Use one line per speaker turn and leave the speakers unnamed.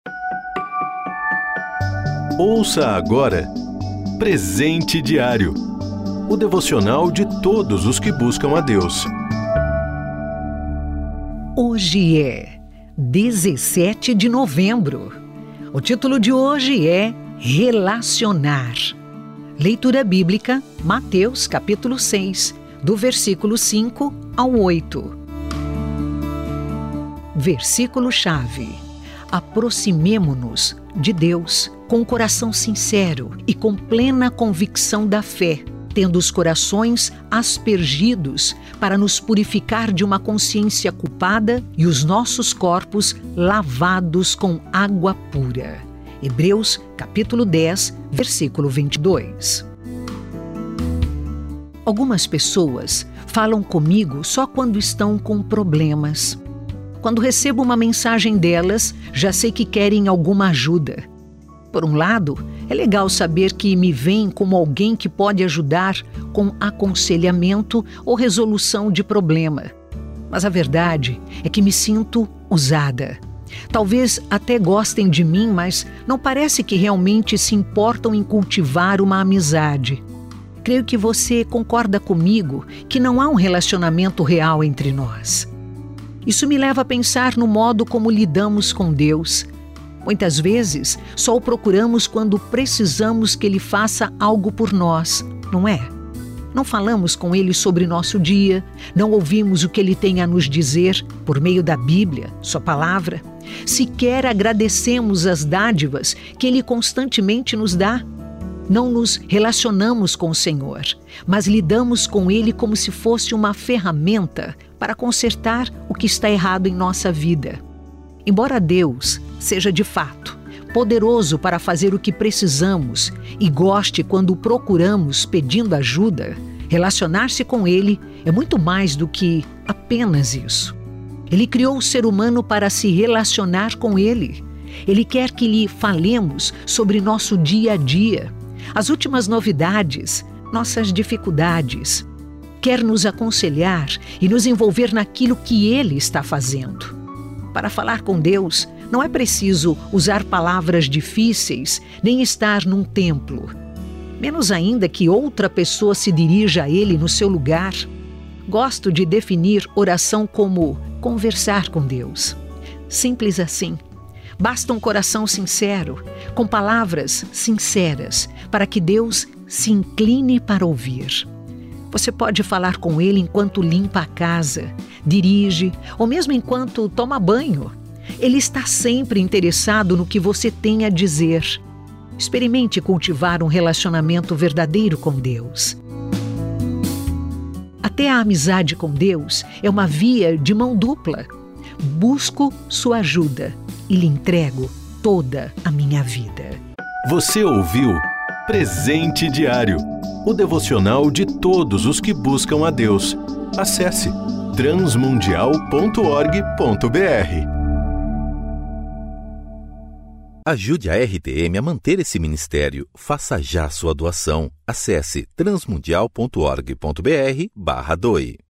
Ouça agora Presente Diário, o devocional de todos os que buscam a Deus.
Hoje é 17 de novembro. O título de hoje é Relacionar. Leitura bíblica, Mateus capítulo 6, do versículo 5 ao 8. Versículo-chave: aproximemo-nos de Deus com o coração sincero e com plena convicção da fé, tendo os corações aspergidos para nos purificar de uma consciência culpada e os nossos corpos lavados com água pura. Hebreus capítulo 10, versículo 22. Algumas pessoas falam comigo só quando estão com problemas. Quando recebo uma mensagem delas, já sei que querem alguma ajuda. Por um lado, é legal saber que me veem como alguém que pode ajudar com aconselhamento ou resolução de problema. Mas a verdade é que me sinto usada. Talvez até gostem de mim, mas não parece que realmente se importam em cultivar uma amizade. Creio que você concorda comigo que não há um relacionamento real entre nós. Isso me leva a pensar no modo como lidamos com Deus. Muitas vezes, só o procuramos quando precisamos que Ele faça algo por nós, não é? Não falamos com Ele sobre nosso dia, não ouvimos o que Ele tem a nos dizer por meio da Bíblia, Sua palavra. Sequer agradecemos as dádivas que Ele constantemente nos dá. Não nos relacionamos com o Senhor, mas lidamos com Ele como se fosse uma ferramenta para consertar o que está errado em nossa vida. Embora Deus seja de fato poderoso para fazer o que precisamos e goste quando o procuramos pedindo ajuda, relacionar-se com Ele é muito mais do que apenas isso. Ele criou o ser humano para se relacionar com Ele. Ele quer que lhe falemos sobre nosso dia a dia, as últimas novidades, nossas dificuldades. Quer nos aconselhar e nos envolver naquilo que Ele está fazendo. Para falar com Deus, não é preciso usar palavras difíceis, nem estar num templo. Menos ainda que outra pessoa se dirija a Ele no seu lugar. Gosto de definir oração como conversar com Deus. Simples assim. Basta um coração sincero, com palavras sinceras, para que Deus se incline para ouvir. Você pode falar com Ele enquanto limpa a casa, dirige ou mesmo enquanto toma banho. Ele está sempre interessado no que você tem a dizer. Experimente cultivar um relacionamento verdadeiro com Deus. Até a amizade com Deus é uma via de mão dupla. Busco sua ajuda e lhe entrego toda a minha vida.
Você ouviu Presente Diário, o devocional de todos os que buscam a Deus. Acesse transmundial.org.br.
Ajude a RTM a manter esse ministério. Faça já sua doação. Acesse transmundial.org.br/doe.